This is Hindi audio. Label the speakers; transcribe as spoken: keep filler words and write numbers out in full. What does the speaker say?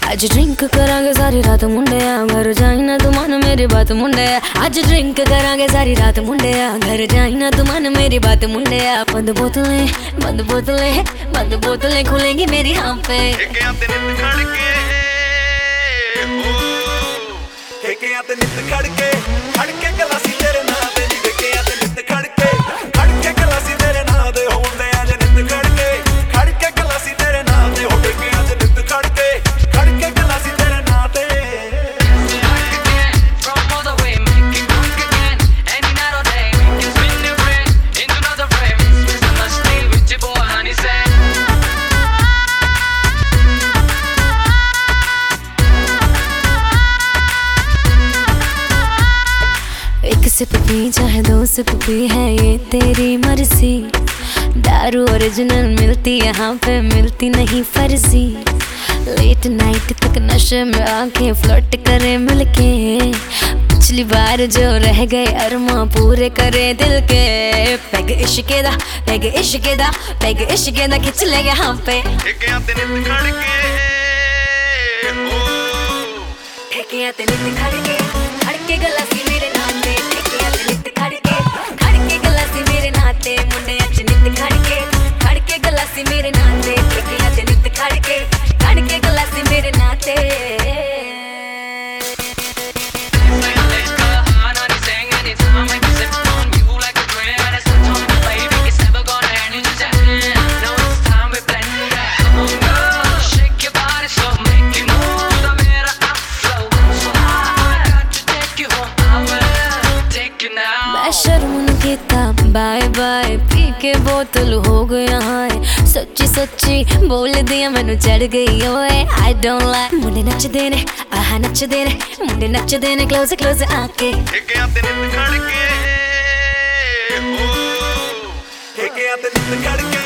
Speaker 1: आज ड्रिंक करांगे सारी रात मुंडिया, घर जाई ना तू मन मेरी बात मुंडिया। आज ड्रिंक करांगे सारी रात मुंडिया, घर जाई ना तू मन मेरी बात मुंडिया। बंद बोतलें बंद बोतलें बंद बोतलें खुलेंगी मेरी हाँ पे। एक सिप पी चाहे दो सिप पी है ये तेरी मर्जी। दारू ओरिजिनल मिलती यहाँ पे मिलती नहीं फर्जी। लेट नाइट तक नशे में आके फ्लर्ट करे मिलके। पिछली बार जो रह गए अरमा पूरे करे दिल के। पैग इश्के दा पैग इश्के दा पैग इश्के दा खिंच ले यहाँ पे। ठेकियां ते नित खड़के ठेकियां ते नित खड़के खड़के गलासी मेरे नाते। ठेकियां ते नित खड़के खड़के गलासी मेरे नाते। मुंडे अच नित खड़के खड़के गलासी मेरे नाते। ठेकियां ते नित खड़के खड़के गलासी मेरे नाते। शर्म कीता बाय बाय पी के बोतल हो गया है। सच्ची सच्ची बोल दिया मैनू चढ़ गई ओए आई डोंट लाइक। मुंडे नच देने आहा नच देने मुंडे नच देने क्लोज क्लोज आके। ठेकियां ते नित खड़के ठेकियां ते नित खड़के